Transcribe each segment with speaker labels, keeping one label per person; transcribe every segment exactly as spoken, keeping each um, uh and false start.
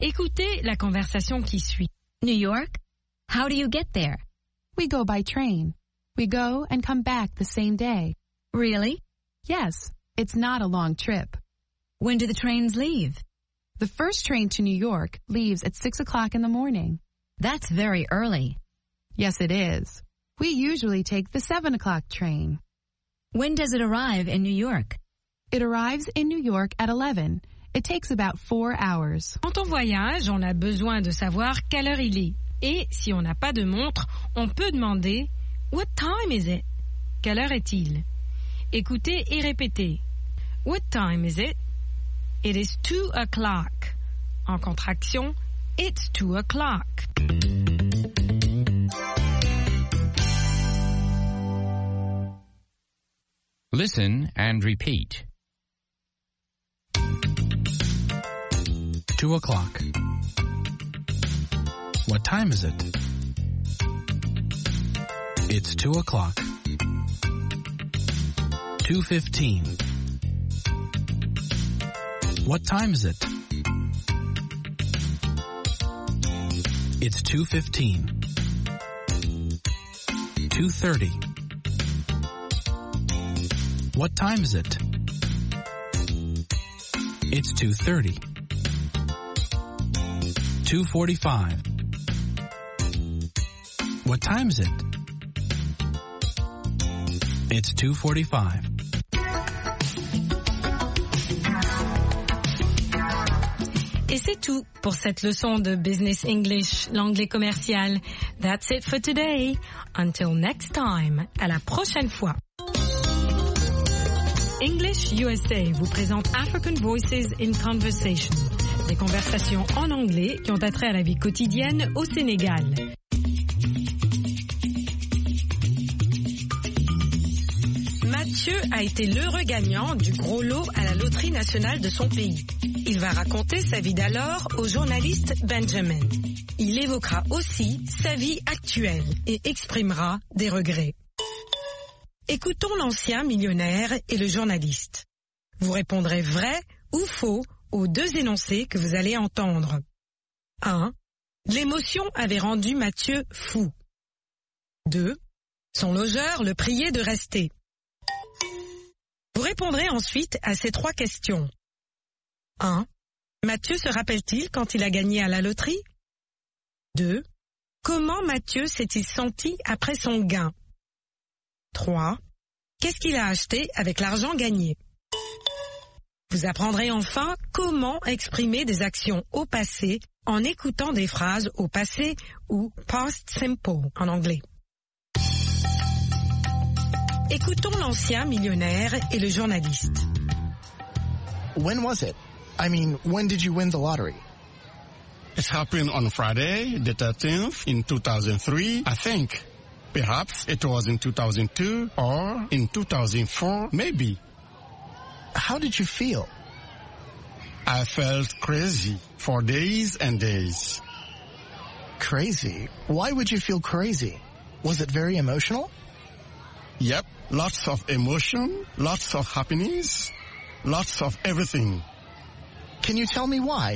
Speaker 1: Écoutez la conversation qui suit.
Speaker 2: New York? How do you get there?
Speaker 3: We go by train. We go and come back the same day.
Speaker 2: Really?
Speaker 3: Yes, it's not a long trip.
Speaker 2: When do the trains leave?
Speaker 3: The first train to New York leaves at six o'clock in the morning.
Speaker 2: That's very early.
Speaker 3: Yes, it is. We usually take the seven o'clock train.
Speaker 2: When does it arrive in New York?
Speaker 3: It arrives in New York at eleven. It takes about four hours.
Speaker 1: Quand on voyage, on a besoin de savoir quelle heure il est. Et si on n'a pas de montre, on peut demander « What time is it ?» Quelle heure est-il? Écoutez et répétez. What time is it? It is two o'clock. En contraction, it's two o'clock.
Speaker 4: Listen and repeat.
Speaker 5: Two o'clock. What time is it? It's two o'clock. Two fifteen. What time is it? It's two fifteen. Two thirty. What time is it? It's two thirty. Two forty-five. What time is it? It's two forty-five.
Speaker 1: Et c'est tout pour cette leçon de Business English, l'anglais commercial. That's it for today. Until next time. À la prochaine fois. English U S A vous présente African Voices in Conversation. Des conversations en anglais qui ont attrait à la vie quotidienne au Sénégal. Mathieu a été l'heureux gagnant du gros lot à la loterie nationale de son pays. Il va raconter sa vie d'alors au journaliste Benjamin. Il évoquera aussi sa vie actuelle et exprimera des regrets. Écoutons l'ancien millionnaire et le journaliste. Vous répondrez vrai ou faux aux deux énoncés que vous allez entendre. un. L'émotion avait rendu Mathieu fou. deux. Son logeur le priait de rester. Vous répondrez ensuite à ces trois questions. un. Mathieu se rappelle-t-il quand il a gagné à la loterie? deux. Comment Mathieu s'est-il senti après son gain? trois. Qu'est-ce qu'il a acheté avec l'argent gagné? Vous apprendrez enfin comment exprimer des actions au passé en écoutant des phrases au passé ou past simple en anglais. Écoutons l'ancien millionnaire et le journaliste.
Speaker 6: When was it? I mean, when did you win the lottery?
Speaker 7: It happened on Friday, the thirteenth, in two thousand three, I think. Perhaps it was in two thousand two or in two thousand four, maybe.
Speaker 6: How did you feel?
Speaker 7: I felt crazy for days and days.
Speaker 6: Crazy? Why would you feel crazy? Was it very emotional?
Speaker 7: Yep, lots of emotion, lots of happiness, lots of everything.
Speaker 6: Can you tell me why?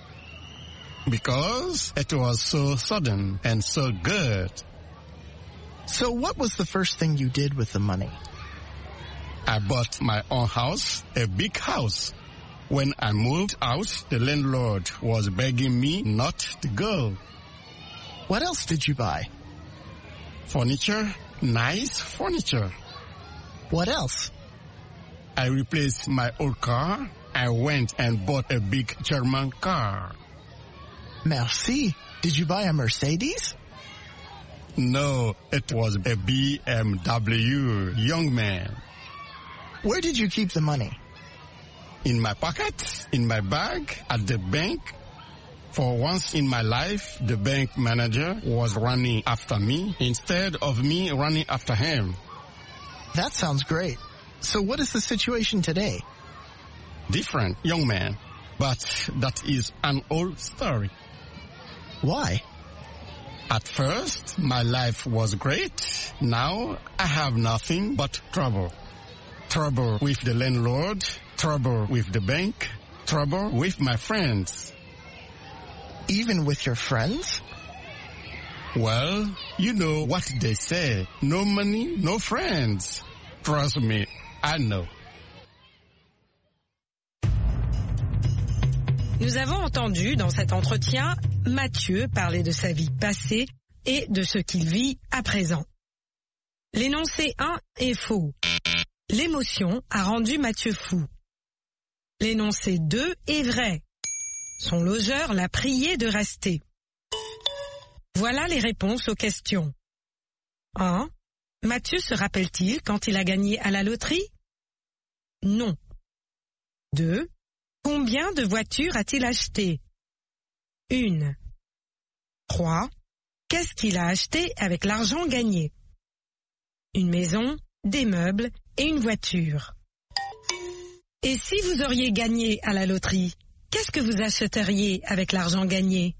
Speaker 7: Because it was so sudden and so good.
Speaker 6: So what was the first thing you did with the money?
Speaker 7: I bought my own house, a big house. When I moved out, the landlord was begging me not to go.
Speaker 6: What else did you buy?
Speaker 7: Furniture, nice furniture.
Speaker 6: What else?
Speaker 7: I replaced my old car. I went and bought a big German car.
Speaker 6: Merci. Did you buy a Mercedes?
Speaker 7: No, it was a B M W, young man.
Speaker 6: Where did you keep the money?
Speaker 7: In my pocket, in my bag, at the bank. For once in my life, the bank manager was running after me instead of me running after him.
Speaker 6: That sounds great. So what is the situation today?
Speaker 7: Different, young man. But that is an old story.
Speaker 6: Why?
Speaker 7: At first, my life was great. Now, I have nothing but trouble. Trouble with the landlord, trouble with the bank, trouble with my friends.
Speaker 6: Even with your friends?
Speaker 7: Well, you know what they say. No money, no friends. Trust me, I know.
Speaker 1: Nous avons entendu dans cet entretien Mathieu parler de sa vie passée et de ce qu'il vit à présent. L'énoncé un est faux. L'émotion a rendu Mathieu fou. L'énoncé deux est vrai. Son logeur l'a prié de rester. Voilà les réponses aux questions. un. Mathieu se rappelle-t-il quand il a gagné à la loterie? Non. deux. Combien de voitures a-t-il acheté? Une. trois. Qu'est-ce qu'il a acheté avec l'argent gagné? Une maison, des meubles et une voiture. Et si vous auriez gagné à la loterie, qu'est-ce que vous achèteriez avec l'argent gagné?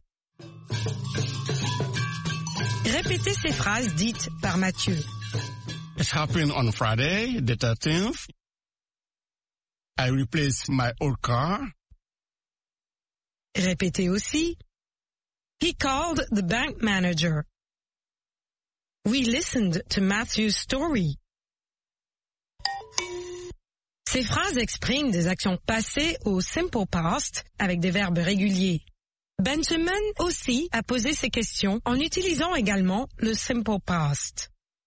Speaker 1: Répétez ces phrases dites par Mathieu.
Speaker 7: It happened on Friday, the thirteenth. I replaced my old car.
Speaker 1: Répétez aussi. He called the bank manager. We listened to Matthew's story. Ces phrases expriment des actions passées au simple past avec des verbes réguliers. Benjamin aussi a posé ces questions en utilisant également le simple past.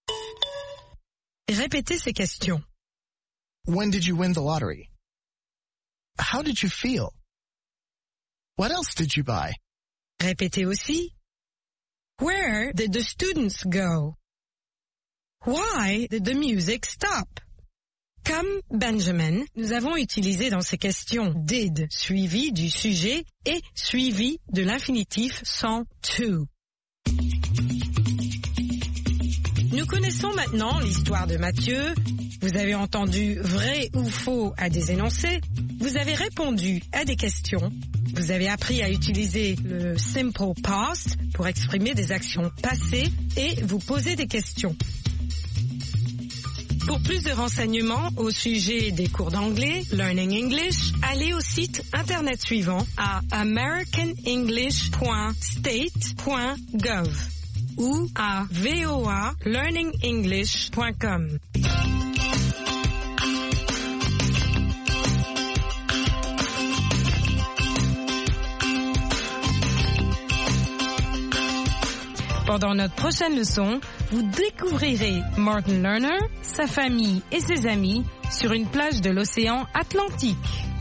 Speaker 1: Répétez ces questions.
Speaker 6: When did you win the lottery? How did you feel? What else did you buy?
Speaker 1: Répétez aussi. Where did the students go? Why did the music stop? Comme Benjamin, nous avons utilisé dans ces questions did suivi du sujet et suivi de l'infinitif sans to. Nous connaissons maintenant l'histoire de Mathieu. Vous avez entendu vrai ou faux à des énoncés. Vous avez répondu à des questions. Vous avez appris à utiliser le simple past pour exprimer des actions passées et vous poser des questions. Pour plus de renseignements au sujet des cours d'anglais, Learning English, allez au site internet suivant à american english point state point gov ou à voa learning english point com. Pendant notre prochaine leçon, vous découvrirez Martin Lerner, sa famille et ses amis sur une plage de l'océan Atlantique.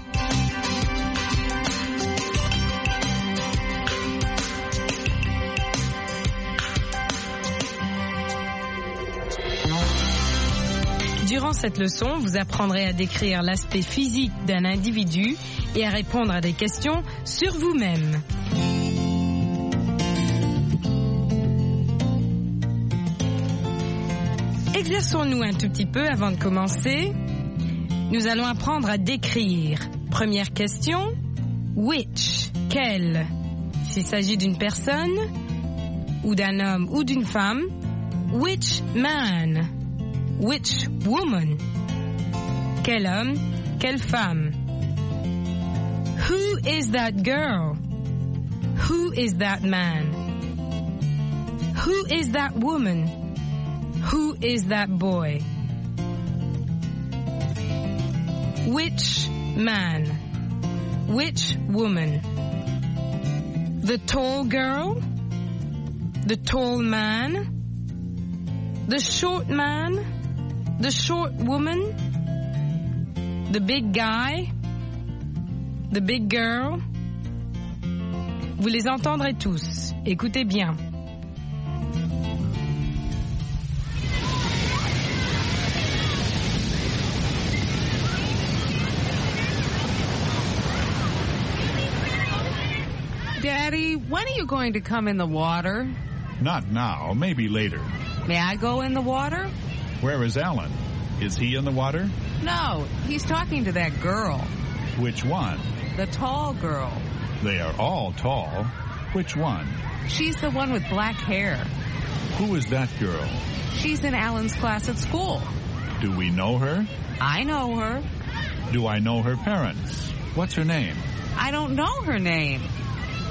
Speaker 1: Durant cette leçon, vous apprendrez à décrire l'aspect physique d'un individu et à répondre à des questions sur vous-même. Exerçons-nous un tout petit peu avant de commencer. Nous allons apprendre à décrire. Première question, which, quel? S'il s'agit d'une personne, ou d'un homme ou d'une femme, which man? Which woman? Quel homme, quelle femme? Who is that girl? Who is that man? Who is that woman? Who is that boy? Which man? Which woman? The tall girl? The tall man? The short man? The short woman? The big guy? The big girl? Vous les entendrez tous. Écoutez bien.
Speaker 8: Daddy, when are you going to come in the water?
Speaker 9: Not now, maybe later.
Speaker 8: May I go in the water?
Speaker 9: Where is Alan? Is he in the water?
Speaker 8: No, he's talking to that girl.
Speaker 9: Which one?
Speaker 8: The tall girl.
Speaker 9: They are all tall. Which one?
Speaker 8: She's the one with black hair.
Speaker 9: Who is that girl?
Speaker 8: She's in Alan's class at school.
Speaker 9: Do we know her?
Speaker 8: I know her.
Speaker 9: Do I know her parents? What's her name?
Speaker 8: I don't know her name.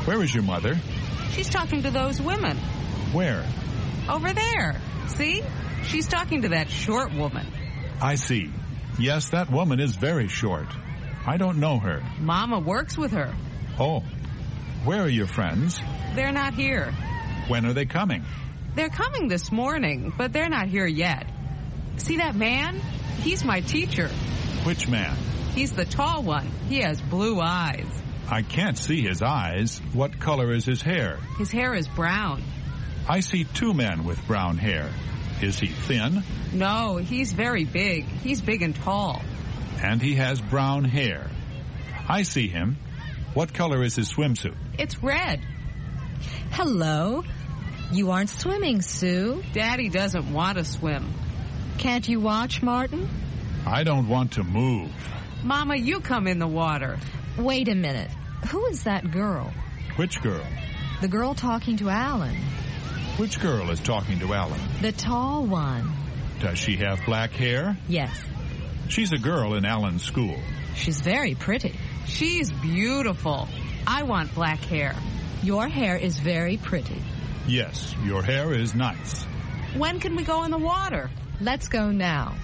Speaker 9: Where is your mother?
Speaker 8: She's talking to those women.
Speaker 9: Where?
Speaker 8: Over there. See? She's talking to that short woman.
Speaker 9: I see. Yes, that woman is very short. I don't know her.
Speaker 8: Mama works with her.
Speaker 9: Oh. Where are your friends?
Speaker 8: They're not here.
Speaker 9: When are they coming?
Speaker 8: They're coming this morning, but they're not here yet. See that man? He's my teacher.
Speaker 9: Which man?
Speaker 8: He's the tall one. He has blue eyes.
Speaker 9: I can't see his eyes. What color is his hair?
Speaker 8: His hair is brown.
Speaker 9: I see two men with brown hair. Is he thin?
Speaker 8: No, he's very big. He's big and tall.
Speaker 9: And he has brown hair. I see him. What color is his swimsuit?
Speaker 8: It's red.
Speaker 2: Hello. You aren't swimming, Sue.
Speaker 8: Daddy doesn't want to swim.
Speaker 2: Can't you watch, Martin?
Speaker 9: I don't want to move.
Speaker 8: Mama, you come in the water.
Speaker 2: Wait a minute. Who is that girl?
Speaker 9: Which girl?
Speaker 2: The girl talking to Alan.
Speaker 9: Which girl is talking to Alan?
Speaker 2: The tall one.
Speaker 9: Does she have black hair?
Speaker 2: Yes.
Speaker 9: She's a girl in Alan's school.
Speaker 2: She's very pretty.
Speaker 8: She's beautiful. I want black hair.
Speaker 2: Your hair is very pretty.
Speaker 9: Yes, your hair is nice.
Speaker 8: When can we go in the water?
Speaker 2: Let's go now.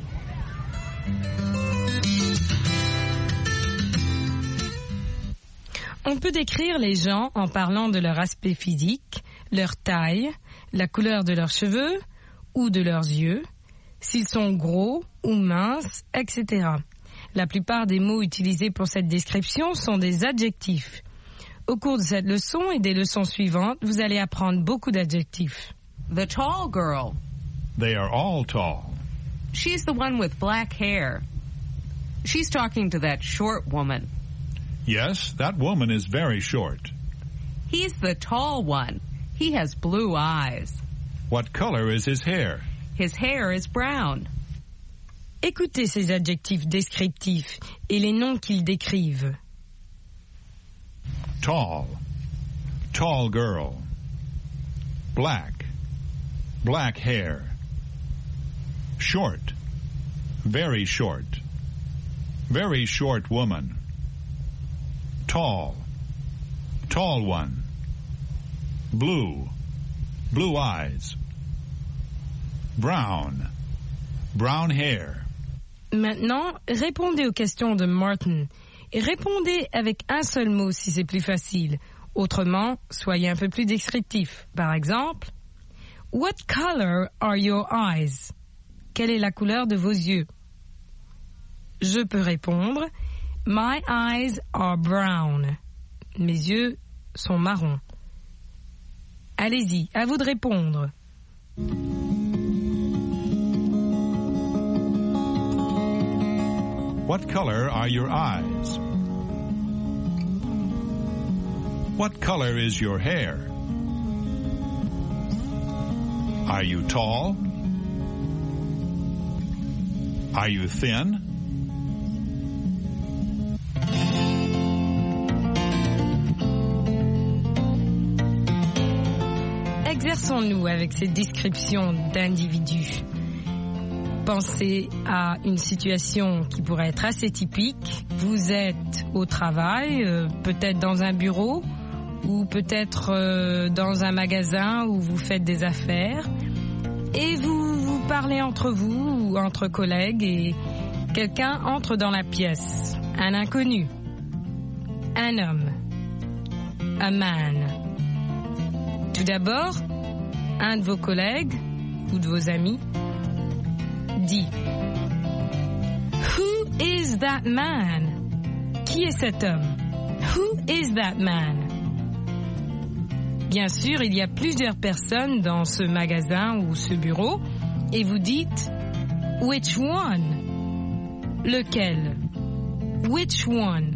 Speaker 1: On peut décrire les gens en parlant de leur aspect physique, leur taille, la couleur de leurs cheveux ou de leurs yeux, s'ils sont gros ou minces, et cetera. La plupart des mots utilisés pour cette description sont des adjectifs. Au cours de cette leçon et des leçons suivantes, vous allez apprendre beaucoup d'adjectifs.
Speaker 8: The tall girl.
Speaker 9: They are all tall.
Speaker 8: She's the one with black hair. She's talking to that short woman.
Speaker 9: Yes, that woman is very short.
Speaker 8: He's the tall one. He has blue eyes.
Speaker 9: What color is his hair?
Speaker 8: His hair is brown.
Speaker 1: Écoutez ces adjectifs descriptifs et les noms qu'ils décrivent.
Speaker 9: Tall. Tall girl. Black. Black hair. Short. Very short. Very short woman. Tall. Tall one. Blue. Blue eyes. Brown. Brown hair.
Speaker 1: Maintenant, répondez aux questions de Martin et répondez avec un seul mot si c'est plus facile. Autrement, soyez un peu plus descriptif. Par exemple, What color are your eyes? Quelle est la couleur de vos yeux? Je peux répondre My eyes are brown. Mes yeux sont marrons. Allez-y, à vous de répondre.
Speaker 9: What color are your eyes? What color is your hair? Are you tall? Are you thin?
Speaker 1: Exerçons-nous avec ces descriptions d'individus. Pensez à une situation qui pourrait être assez typique. Vous êtes au travail, euh, peut-être dans un bureau ou peut-être euh, dans un magasin où vous faites des affaires et vous, vous parlez entre vous ou entre collègues et quelqu'un entre dans la pièce. Un inconnu. Un homme. A man. Tout d'abord, un de vos collègues ou de vos amis dit Who is that man? Qui est cet homme? Who is that man? Bien sûr, il y a plusieurs personnes dans ce magasin ou ce bureau et vous dites Which one? Lequel? Which one?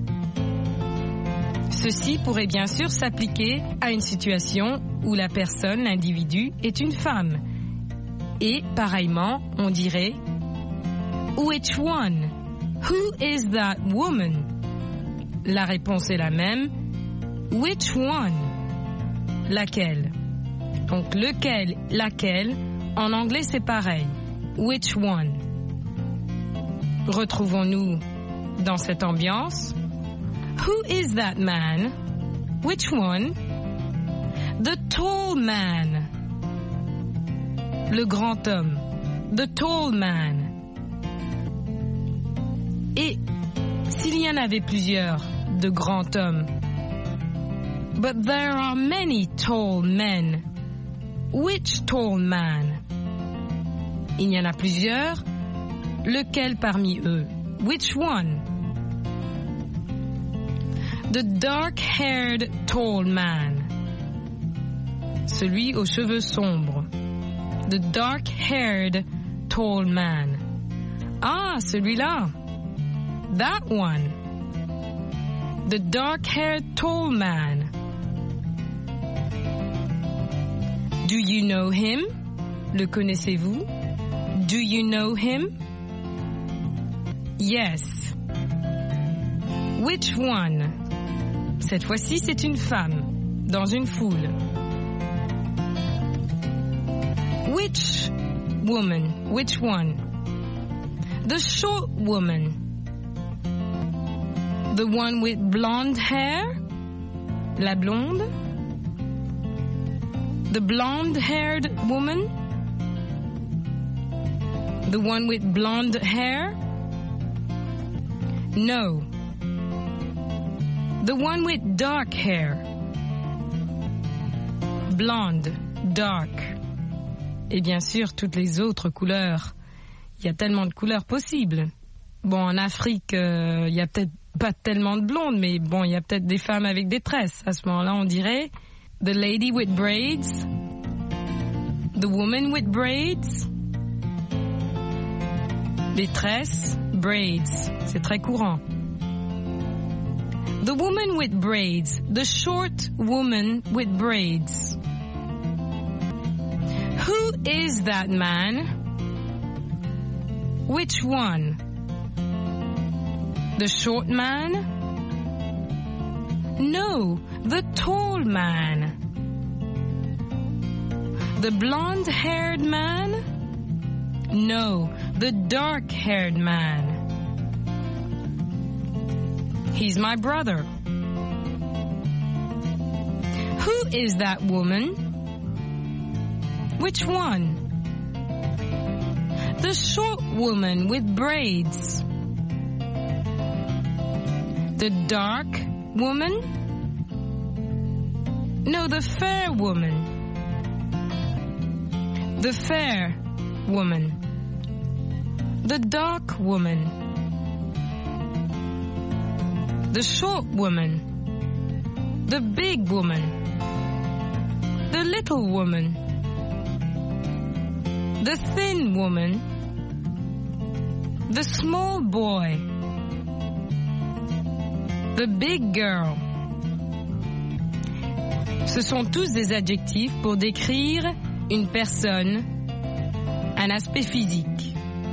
Speaker 1: Ceci pourrait bien sûr s'appliquer à une situation où la personne, l'individu, est une femme. Et, pareillement, on dirait Which one? Who is that woman? La réponse est la même. Which one? Laquelle? Donc, lequel, laquelle, en anglais c'est pareil. Which one? Retrouvons-nous dans cette ambiance. Who is that man? Which one? The tall man. Le grand homme. The tall man. Et s'il y en avait plusieurs de grands hommes. But there are many tall men. Which tall man? Il y en a plusieurs. Lequel parmi eux? Which one? The dark-haired tall man. Celui aux cheveux sombres. The dark-haired tall man. Ah, celui-là. That one. The dark-haired tall man. Do you know him? Le connaissez-vous? Do you know him? Yes. Which one? Cette fois-ci, c'est une femme, dans une foule. Which woman? Which one? The short woman. The one with blonde hair? La blonde? The blonde-haired woman? The one with blonde hair? No. The one with dark hair. Blonde, dark. Et bien sûr, toutes les autres couleurs. Il y a tellement de couleurs possibles. Bon, en Afrique, euh, il y a peut-être pas tellement de blondes, mais bon, il y a peut-être des femmes avec des tresses. À ce moment-là, on dirait the lady with braids, the woman with braids, les tresses, braids, c'est très courant. The woman with braids, the short woman with braids. Who is that man? Which one? The short man? No, the tall man. The blonde-haired man? No, the dark-haired man. He's my brother. Who is that woman? Which one? The short woman with braids. The dark woman? No, the fair woman. The fair woman. The dark woman. The short woman. The big woman. The little woman. The thin woman. The small boy. The big girl. Ce sont tous des adjectifs pour décrire une personne, un aspect physique.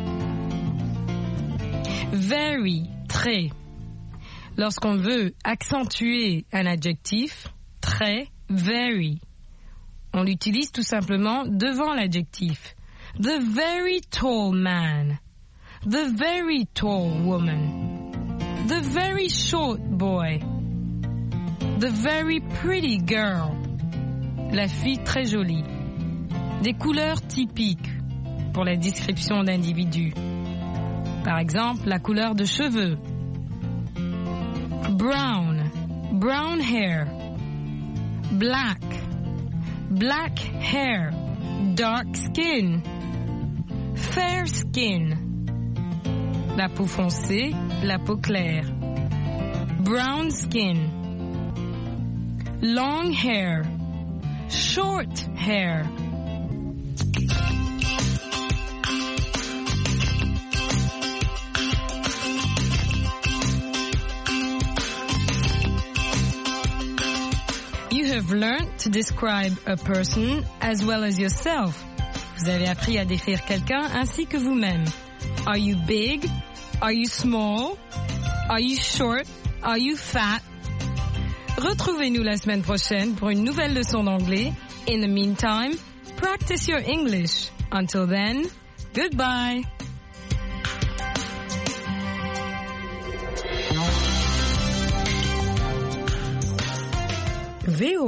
Speaker 1: Very, très. Lorsqu'on veut accentuer un adjectif, très, very, on l'utilise tout simplement devant l'adjectif. The very tall man. The very tall woman. The very short boy. The very pretty girl. La fille très jolie. Des couleurs typiques pour la description d'individus. Par exemple, la couleur de cheveux. Brown, brown hair. Black, black hair. Dark skin. Fair skin. La peau foncée, la peau claire. Brown skin. Long hair. Short hair. You have learned to describe a person as well as yourself. Vous avez appris à décrire quelqu'un ainsi que vous-même. Are you big? Are you small? Are you short? Are you fat? Retrouvez-nous la semaine prochaine pour une nouvelle leçon d'anglais. In the meantime, practice your English. Until then, goodbye. V O A